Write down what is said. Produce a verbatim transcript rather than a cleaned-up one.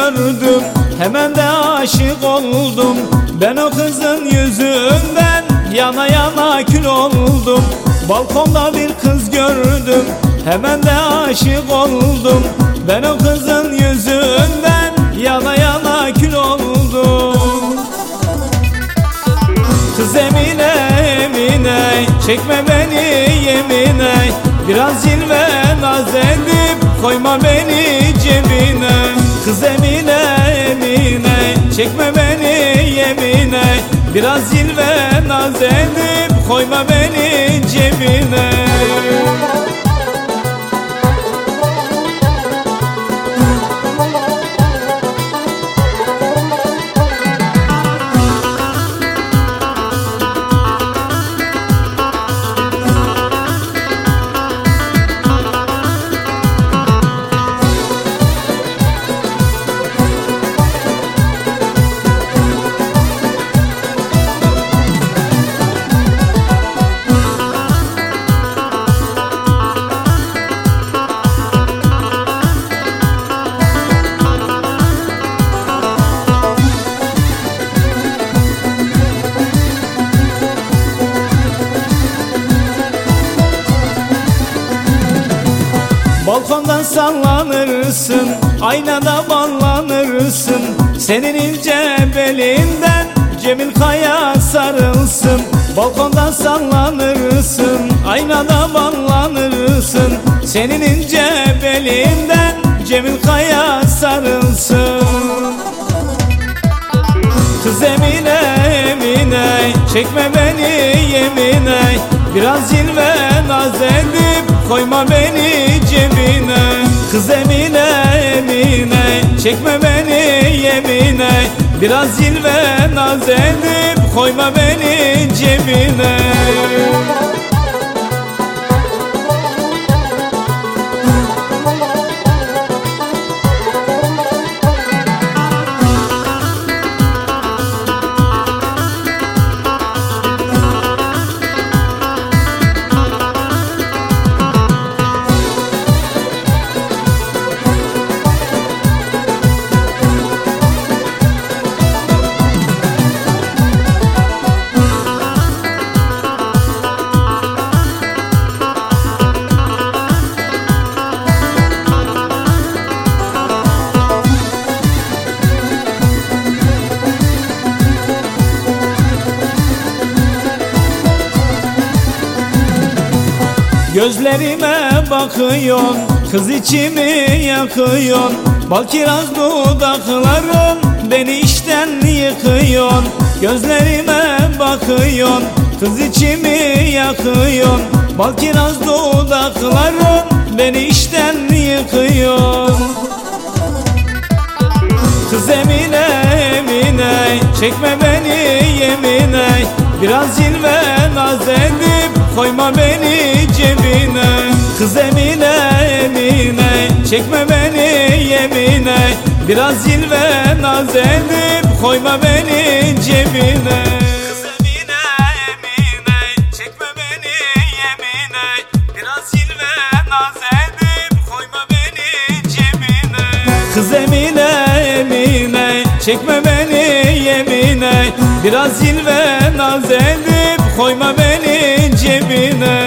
gördüm, hemen de aşık oldum. Ben o kızın yüzünden yana yana kül oldum. Balkonda bir kız gördüm, hemen de aşık oldum. Ben o kızın yüzünden yana yana kül oldum. Kız Emine, Emine, çekme beni yemine. Biraz cilve naz edip koyma beni cebine. Kız Emine, Emine, çekme beni yemine. Biraz cilve naz edip koyma beni cebine. Balkondan sallanırsın, aynada ballanırsın. Senin ince belinden Cemil Kaya sarılsın. Balkondan sallanırsın, aynada ballanırsın. Senin ince belinden Cemil Kaya sarılsın. Kız Emine, Emine, çekme beni yemine. Biraz cilve naz edip koyma beni cebine. Kız Emine, Emine, çekme beni yemine. Biraz cilve naz edip koyma beni cebine. Gözlerime bakıyorsun, kız içimi yakıyorsun. Bal kiraz dudakların beni işten yıkıyorsun. Gözlerime bakıyorsun, kız içimi yakıyorsun. Bal kiraz dudakların beni işten yıkıyorsun. Kız Emine, Emine, çekme beni yemine. Biraz cilve naz edip koyma beni cebine. Kız Emine, Emine, çekme beni yemine. Biraz cilve naz edip koyma beni cebine. Kız Emine, Emine, çekme beni yemine. Biraz cilve naz edip koyma beni cebine. Kız Emine, Emine, çekme beni yemine. Biraz cilve naz edip koyma beni cebine.